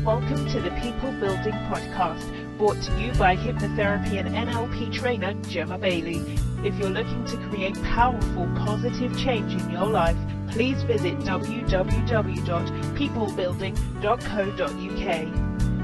welcome to the People Building Podcast, brought to you by hypnotherapy and NLP trainer Gemma Bailey. If you're looking to create powerful, positive change in your life, please visit www.peoplebuilding.co.uk.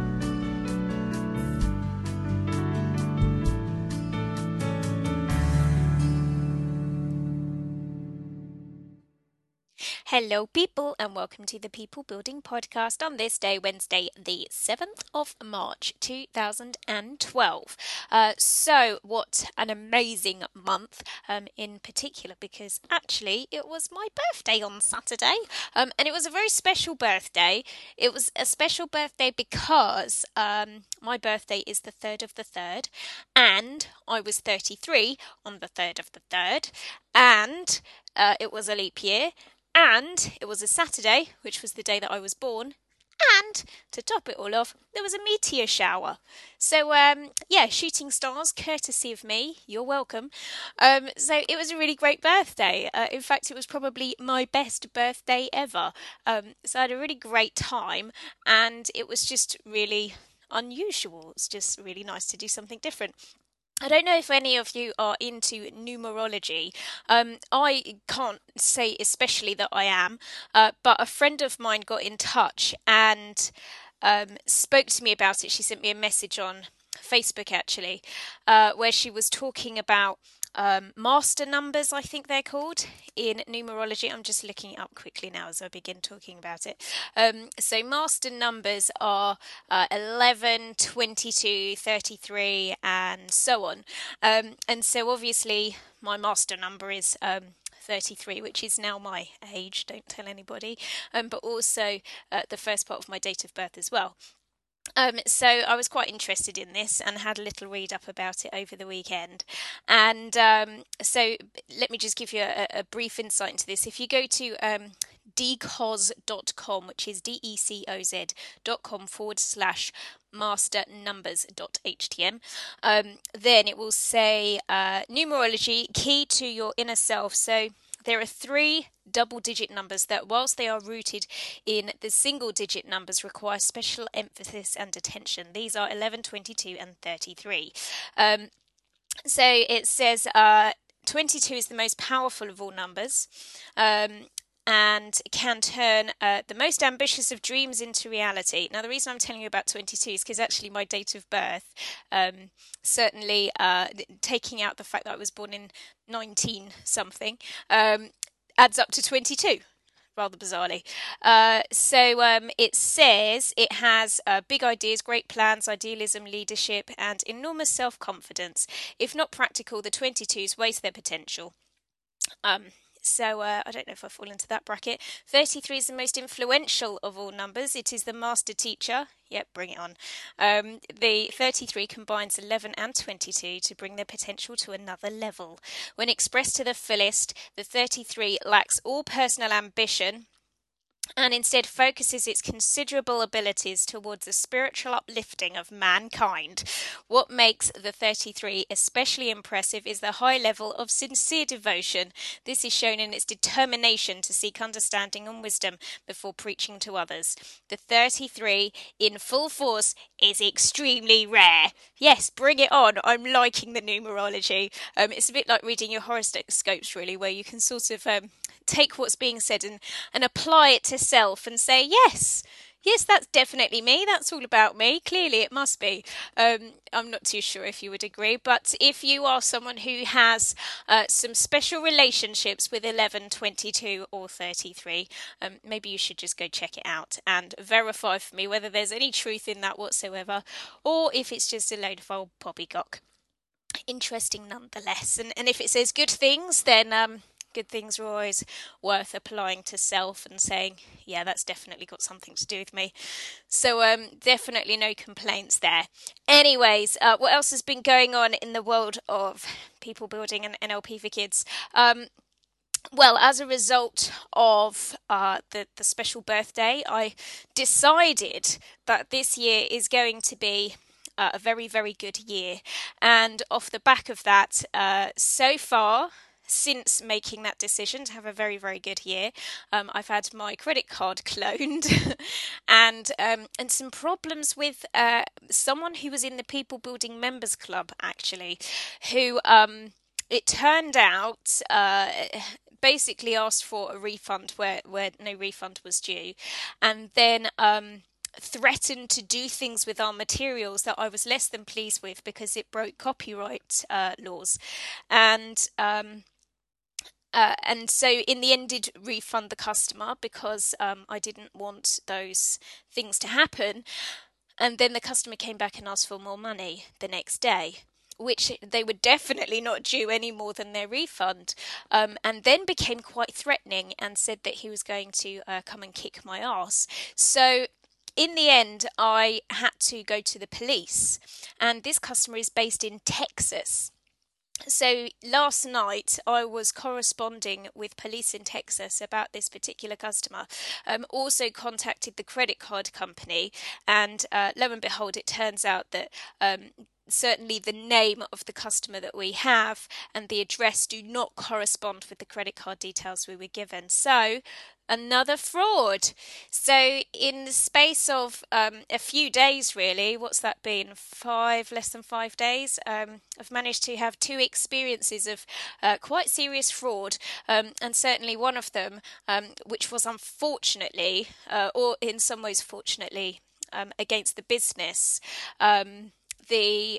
Hello people and welcome to the People Building Podcast on this day, Wednesday the 7th of March 2012. So what an amazing month in particular, because actually it was my birthday on Saturday and it was a very special birthday. It was a special birthday because my birthday is the 3rd of the 3rd and I was 33 on the 3rd of the 3rd and it was a leap year. And it was a Saturday, which was the day that I was born. And to top it all off, there was a meteor shower. So, shooting stars, courtesy of me. You're welcome. So it was a really great birthday. In fact, it was probably my best birthday ever. So I had a really great time, and it was just really unusual. It's just really nice to do something different. I don't know if any of you are into numerology. I can't say especially that I am, but a friend of mine got in touch and spoke to me about it. She sent me a message on Facebook, actually, where she was talking about master numbers, I think they're called, in numerology. I'm just looking it up quickly now as I begin talking about it. So master numbers are 11, 22, 33, and so on. And so obviously my master number is 33, which is now my age, don't tell anybody, but also the first part of my date of birth as well. So I was quite interested in this and had a little read up about it over the weekend. And so let me just give you a brief insight into this. If you go to decoz.com, which is decoz.com/masternumbers.htm, then it will say numerology, key to your inner self. So there are 3 double-digit numbers that, whilst they are rooted in the single-digit numbers, require special emphasis and attention. These are 11, 22, and 33. So it says 22 is the most powerful of all numbers, and can turn the most ambitious of dreams into reality. Now, the reason I'm telling you about 22 is because actually my date of birth, certainly taking out the fact that I was born in 19-something, adds up to 22, rather bizarrely. So it says it has big ideas, great plans, idealism, leadership, and enormous self-confidence. If not practical, the 22s waste their potential. So I don't know if I fall into that bracket. 33 is the most influential of all numbers. It is the master teacher. Yep, bring it on. The 33 combines 11 and 22 to bring their potential to another level. When expressed to the fullest, the 33 lacks all personal ambition and instead focuses its considerable abilities towards the spiritual uplifting of mankind. What makes the 33 especially impressive is the high level of sincere devotion. This is shown in its determination to seek understanding and wisdom before preaching to others. The 33 in full force is extremely rare. Yes, bring it on. I'm liking the numerology. It's a bit like reading your horoscopes, really, where you can sort of take what's being said and apply it to self and say, yes, that's definitely me. That's all about me. Clearly it must be. I'm not too sure if you would agree, but if you are someone who has some special relationships with 11, 22 or 33, maybe you should just go check it out and verify for me whether there's any truth in that whatsoever, or if it's just a load of old poppycock. Interesting nonetheless. And if it says good things, then good things are always worth applying to self and saying, yeah, that's definitely got something to do with me. So definitely no complaints there. Anyways, what else has been going on in the world of people building and NLP for kids? Well, as a result of the special birthday, I decided that this year is going to be a very, very good year. And off the back of that, so far, since making that decision to have a very, very good year, I've had my credit card cloned and some problems with someone who was in the People Building Members Club, actually, who it turned out basically asked for a refund where no refund was due, and then threatened to do things with our materials that I was less than pleased with because it broke copyright laws. And so in the end did refund the customer because I didn't want those things to happen. And then the customer came back and asked for more money the next day, which they were definitely not due any more than their refund, and then became quite threatening and said that he was going to come and kick my ass. So in the end, I had to go to the police, and this customer is based in Texas. So last night I was corresponding with police in Texas about this particular customer. Also contacted the credit card company, and lo and behold, it turns out that certainly the name of the customer that we have and the address do not correspond with the credit card details we were given. So another fraud. So in the space of a few days, really, what's that been? Less than 5 days. I've managed to have 2 experiences of quite serious fraud, and certainly one of them, which was unfortunately, or in some ways fortunately, against the business. The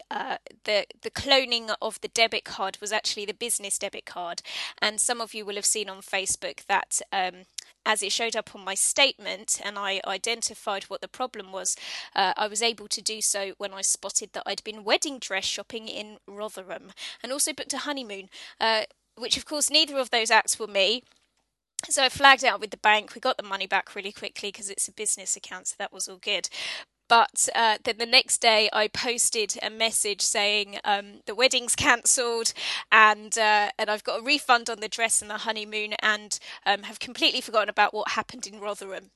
cloning of the debit card was actually the business debit card, and some of you will have seen on Facebook that as it showed up on my statement and I identified what the problem was, I was able to do so when I spotted that I'd been wedding dress shopping in Rotherham and also booked a honeymoon, which of course neither of those acts were me. So I flagged out with the bank. We got the money back really quickly because it's a business account, so that was all good. But then the next day I posted a message saying the wedding's cancelled and I've got a refund on the dress and the honeymoon, and have completely forgotten about what happened in Rotherham.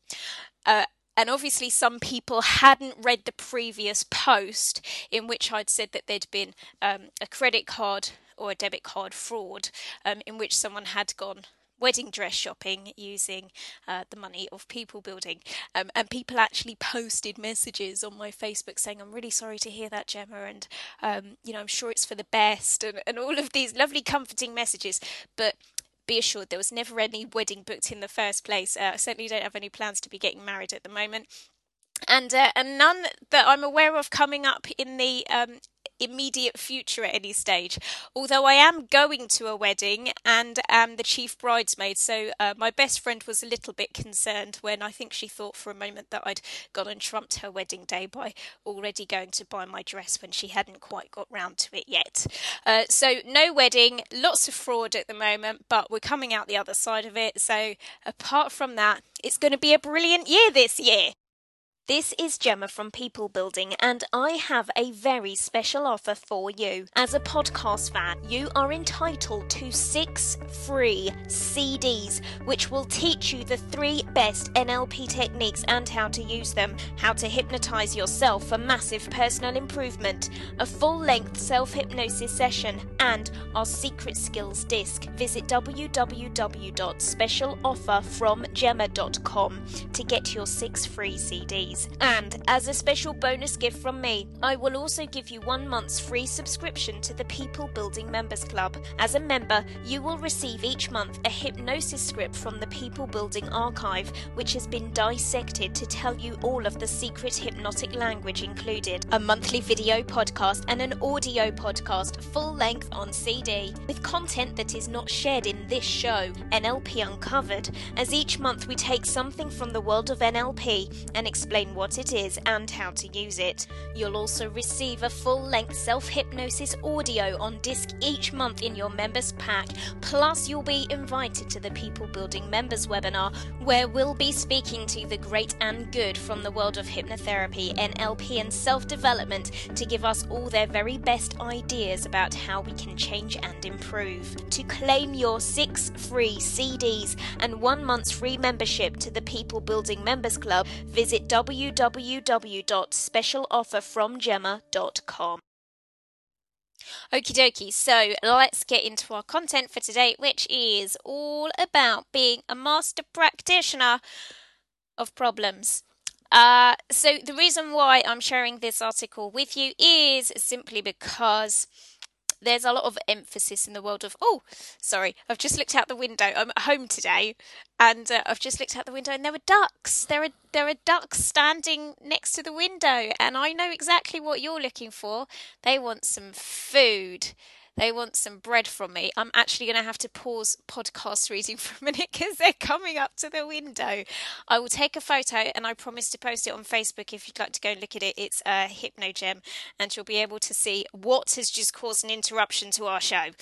And obviously some people hadn't read the previous post in which I'd said that there'd been a credit card or a debit card fraud, in which someone had gone wedding dress shopping using the money of People Building, and people actually posted messages on my Facebook saying, I'm really sorry to hear that, Gemma, and I'm sure it's for the best, and all of these lovely comforting messages. But be assured there was never any wedding booked in the first place. I certainly don't have any plans to be getting married at the moment, and none that I'm aware of coming up in the immediate future at any stage, although I am going to a wedding and am the chief bridesmaid. So my best friend was a little bit concerned when I think she thought for a moment that I'd gone and trumped her wedding day by already going to buy my dress when she hadn't quite got round to it yet. So no wedding, lots of fraud at the moment, but we're coming out the other side of it. So apart from that, it's going to be a brilliant year this year. This is Gemma from People Building, and I have a very special offer for you. As a podcast fan, you are entitled to 6 free CDs, which will teach you the 3 best NLP techniques and how to use them, how to hypnotize yourself for massive personal improvement, a full-length self-hypnosis session, and our secret skills disc. Visit www.specialofferfromgemma.com to get your 6 free CDs. And as a special bonus gift from me, I will also give you 1 month's free subscription to the People Building Members Club. As a member, you will receive each month a hypnosis script from the People Building archive, which has been dissected to tell you all of the secret hypnotic language included, a monthly video podcast and an audio podcast full length on CD, with content that is not shared in this show, NLP Uncovered, as each month we take something from the world of NLP and explain what it is and how to use it. You'll also receive a full-length self-hypnosis audio on disc each month in your members pack, plus you'll be invited to the People Building Members webinar, where we'll be speaking to the great and good from the world of hypnotherapy, NLP and self-development to give us all their very best ideas about how we can change and improve. To claim your 6 free CDs and 1 month's free membership to the People Building Members Club, visit www.specialofferfromgemma.com. Okie dokie, so let's get into our content for today, which is all about being a master practitioner of problems. So the reason why I'm sharing this article with you is simply because there's a lot of emphasis in the world of, oh, sorry, I've just looked out the window. I'm at home today, and I've just looked out the window, and there were ducks. There are ducks standing next to the window, and I know exactly what you're looking for. They want some food. They want some bread from me. I'm actually going to have to pause podcast reading for a minute because they're coming up to the window. I will take a photo and I promise to post it on Facebook if you'd like to go and look at it. It's a HypnoGem, and you'll be able to see what has just caused an interruption to our show.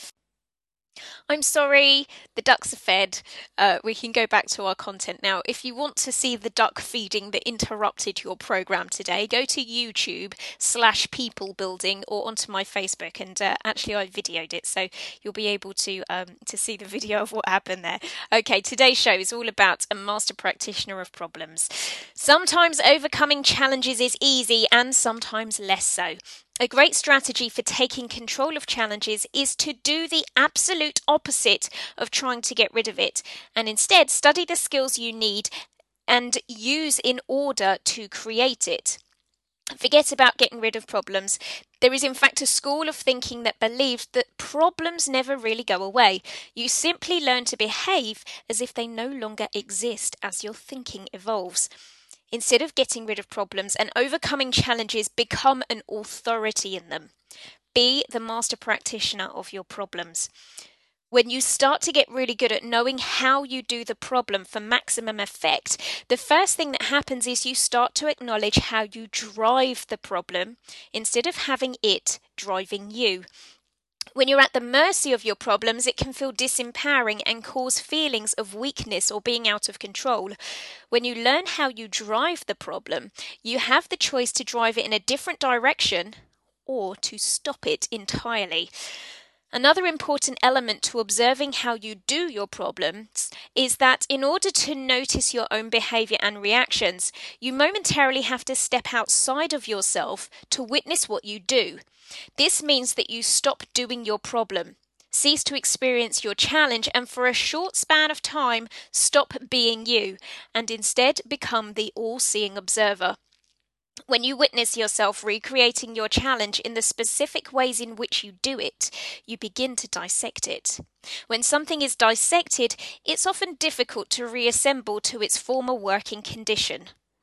I'm sorry, the ducks are fed. We can go back to our content now. If you want to see the duck feeding that interrupted your program today, go to YouTube/people building or onto my Facebook, and actually I videoed it, so you'll be able to see the video of what happened there. Okay, today's show is all about a master practitioner of problems. Sometimes overcoming challenges is easy, and sometimes less so. A great strategy for taking control of challenges is to do the absolute opposite of trying to get rid of it, and instead study the skills you need and use in order to create it. Forget about getting rid of problems. There is in fact a school of thinking that believes that problems never really go away. You simply learn to behave as if they no longer exist as your thinking evolves. Instead of getting rid of problems and overcoming challenges, become an authority in them. Be the master practitioner of your problems. When you start to get really good at knowing how you do the problem for maximum effect, the first thing that happens is you start to acknowledge how you drive the problem instead of having it driving you. When you're at the mercy of your problems, it can feel disempowering and cause feelings of weakness or being out of control. When you learn how you drive the problem, you have the choice to drive it in a different direction or to stop it entirely. Another important element to observing how you do your problems is that in order to notice your own behavior and reactions, you momentarily have to step outside of yourself to witness what you do. This means that you stop doing your problem, cease to experience your challenge, and for a short span of time, stop being you, and instead become the all-seeing observer. When you witness yourself recreating your challenge in the specific ways in which you do it, you begin to dissect it. When something is dissected, it's often difficult to reassemble to its former working condition.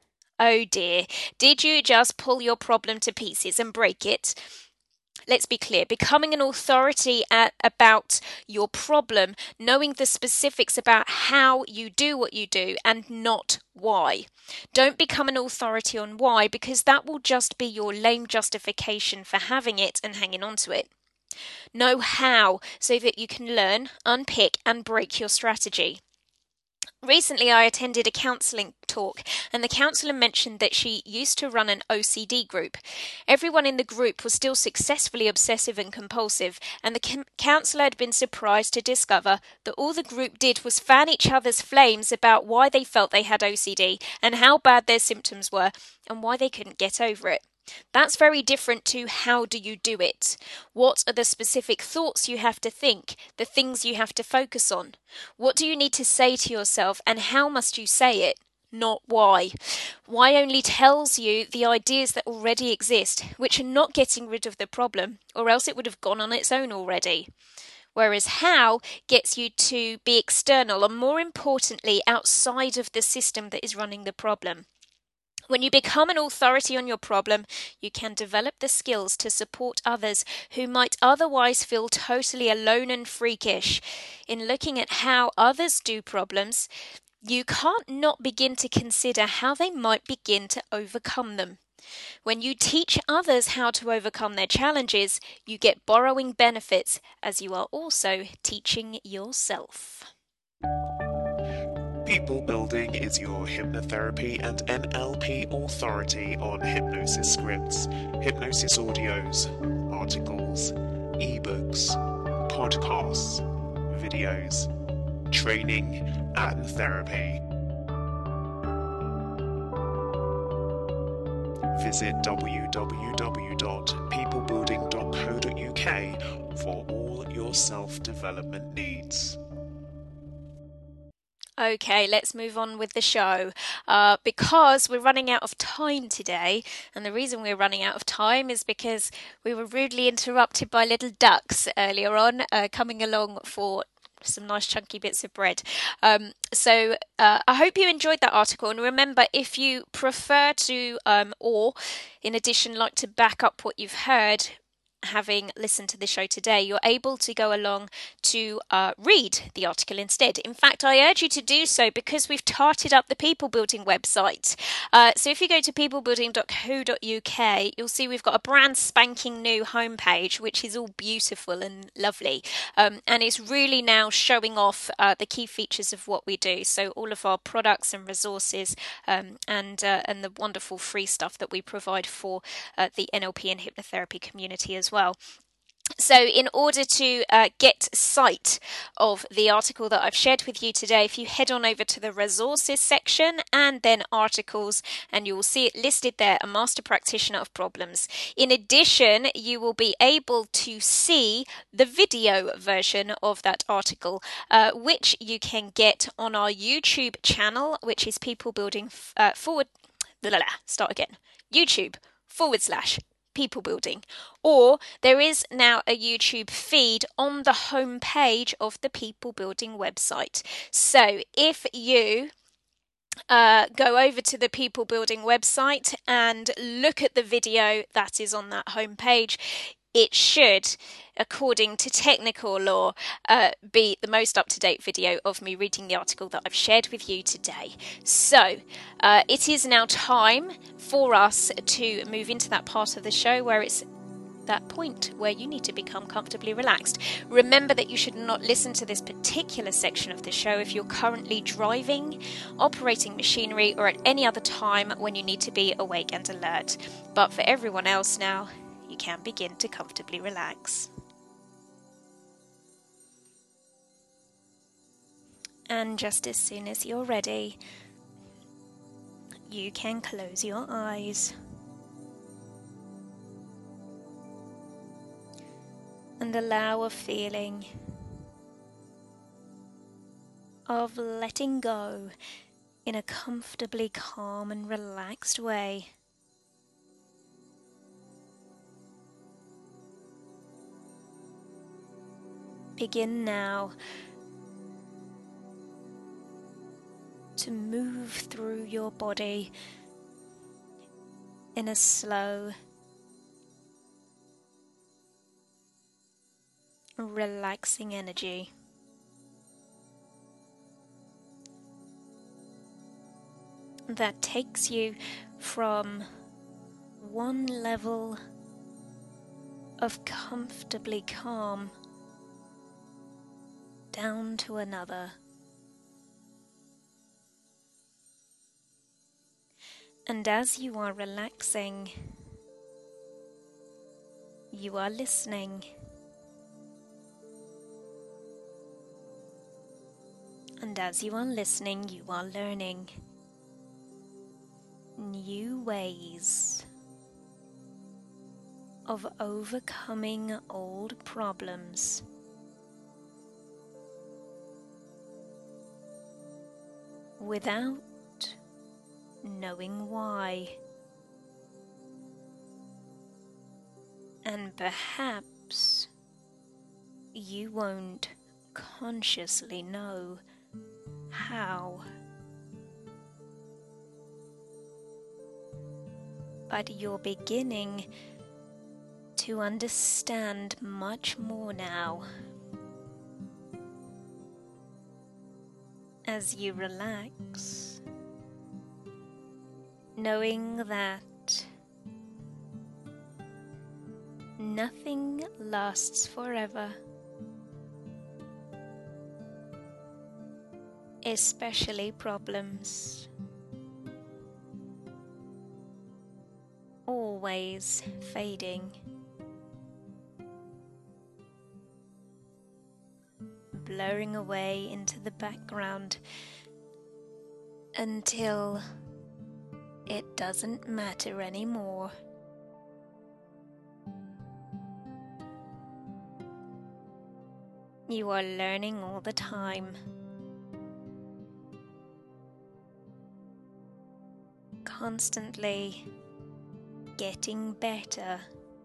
Oh dear, did you just pull your problem to pieces and break it? Let's be clear, becoming an authority about your problem, knowing the specifics about how you do what you do and not why. Don't become an authority on why, because that will just be your lame justification for having it and hanging on to it. Know how so that you can learn, unpick and break your strategy. Recently, I attended a counselling talk, and the counsellor mentioned that she used to run an OCD group. Everyone in the group was still successfully obsessive and compulsive, and the counsellor had been surprised to discover that all the group did was fan each other's flames about why they felt they had OCD and how bad their symptoms were and why they couldn't get over it. That's very different to how do you do it? What are the specific thoughts you have to think, the things you have to focus on? What do you need to say to yourself and how must you say it? Not why. Why only tells you the ideas that already exist, which are not getting rid of the problem, or else it would have gone on its own already. Whereas how gets you to be external and, more importantly, outside of the system that is running the problem. When you become an authority on your problem, you can develop the skills to support others who might otherwise feel totally alone and freakish. In looking at how others do problems, you can't not begin to consider how they might begin to overcome them. When you teach others how to overcome their challenges, you get borrowing benefits as you are also teaching yourself. People Building is your hypnotherapy and NLP authority on hypnosis scripts, hypnosis audios, articles, ebooks, podcasts, videos, training, and therapy. Visit www.peoplebuilding.co.uk for all your self-development needs. Okay, let's move on with the show. Because we're running out of time today, and the reason we're running out of time is because we were rudely interrupted by little ducks earlier on, coming along for some nice chunky bits of bread. So I hope you enjoyed that article. And remember, if you prefer to, or in addition, like to back up what you've heard, having listened to the show today, you're able to go along to read the article instead. In fact, I urge you to do so because we've tarted up the People Building website. So if you go to peoplebuilding.co.uk, you'll see we've got a brand spanking new homepage, which is all beautiful and lovely. And it's really now showing off the key features of what we do. So all of our products and resources and the wonderful free stuff that we provide for the NLP and hypnotherapy community as well. So in order to get sight of the article that I've shared with you today, if you head on over to the resources section and then articles, and you will see it listed there, a master practitioner of problems. In addition, you will be able to see the video version of that article, which you can get on our YouTube channel, which is People Building YouTube/ People Building, or there is now a YouTube feed on the home page of the People Building website. So if you go over to the People Building website and look at the video that is on that home page, it should, according to technical law, be the most up-to-date video of me reading the article that I've shared with you today. So it is now time for us to move into that part of the show where it's that point where you need to become comfortably relaxed. Remember that you should not listen to this particular section of the show if you're currently driving, operating machinery, or at any other time when you need to be awake and alert. But for everyone else now, you can begin to comfortably relax. And just as soon as you're ready, you can close your eyes. And allow a feeling of letting go in a comfortably calm and relaxed way. Begin now to move through your body in a slow, relaxing energy. That takes you from one level of comfortably calm down to another. And as you are relaxing, you are listening. And as you are listening, you are learning new ways of overcoming old problems. Without knowing why. And perhaps you won't consciously know how. But you're beginning to understand much more now. As you relax, knowing that nothing lasts forever, especially problems. Always fading, blurring away into the background until it doesn't matter anymore. You are learning all the time. Constantly getting better.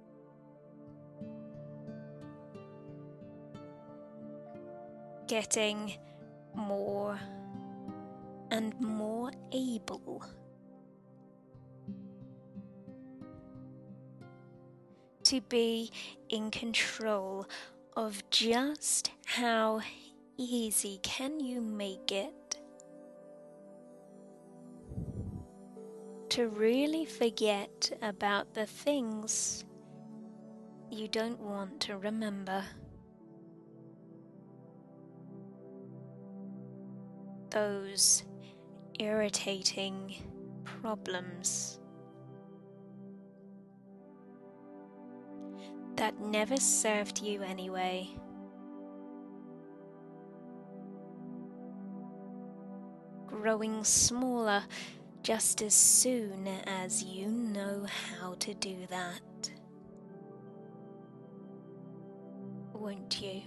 Getting more and more able to be in control of just how easy can you make it to really forget about the things you don't want to remember. Those irritating problems that never served you anyway. Growing smaller just as soon as you know how to do that. Won't you?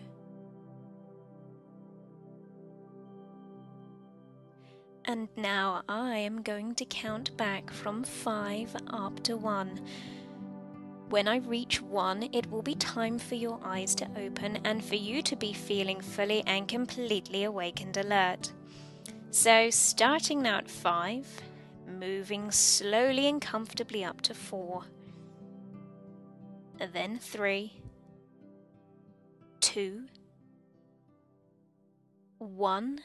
And now I am going to count back from 5 up to 1. When I reach 1, it will be time for your eyes to open and for you to be feeling fully and completely awake and alert. So starting now at 5, moving slowly and comfortably up to 4, then 3, 2, 1,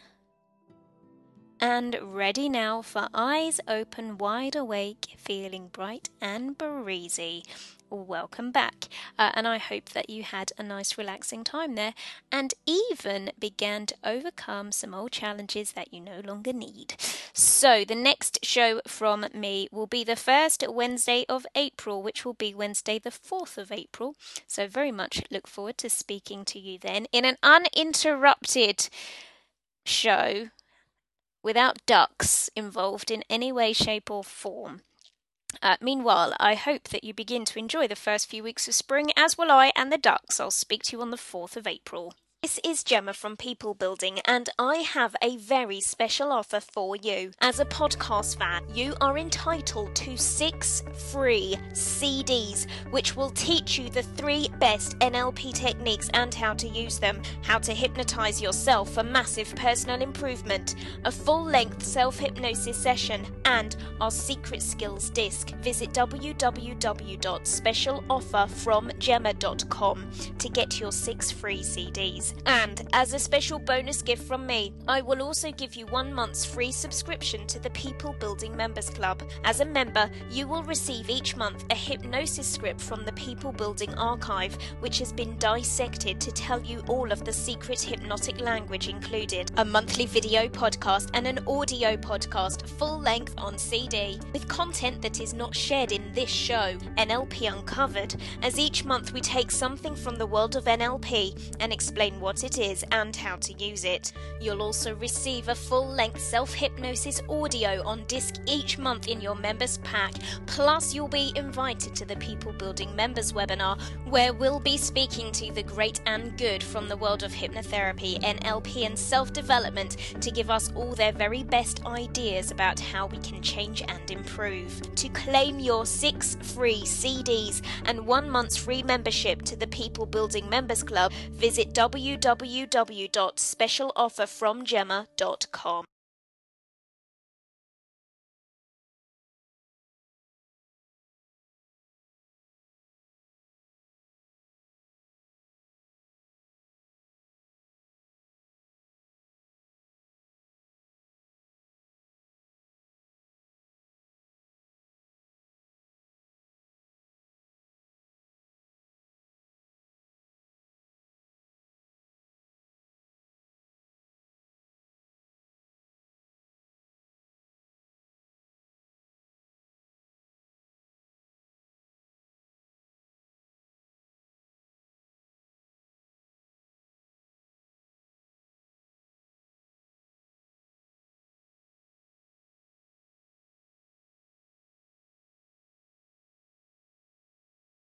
and ready now for eyes open, wide awake, feeling bright and breezy. Welcome back, and I hope that you had a nice relaxing time there and even began to overcome some old challenges that you no longer need. So the next show from me will be the first Wednesday of April, which will be Wednesday the 4th of April. So very much look forward to speaking to you then in an uninterrupted show without ducks involved in any way, shape or form. Meanwhile, I hope that you begin to enjoy the first few weeks of spring, as will I and the ducks. I'll speak to you on the 4th of April. This is Gemma from People Building, and I have a very special offer for you. As a podcast fan, you are entitled to 6 free CDs, which will teach you the 3 best NLP techniques and how to use them, how to hypnotize yourself for massive personal improvement, a full-length self-hypnosis session, and our secret skills disc. Visit www.specialofferfromgemma.com to get your 6 free CDs. And as a special bonus gift from me, I will also give you 1 month's free subscription to the People Building Members Club. As a member, you will receive each month a hypnosis script from the People Building archive, which has been dissected to tell you all of the secret hypnotic language included, a monthly video podcast and an audio podcast full length on CD, with content that is not shared in this show, NLP Uncovered, as each month we take something from the world of NLP and explain what it is and how to use it. You'll also receive a full-length self-hypnosis audio on disc each month in your members pack, plus you'll be invited to the People Building Members webinar, where we'll be speaking to the great and good from the world of hypnotherapy, NLP and self-development to give us all their very best ideas about how we can change and improve. To claim your 6 free CDs and 1 month's free membership to the People Building Members Club, visit www.specialofferfromgemma.com.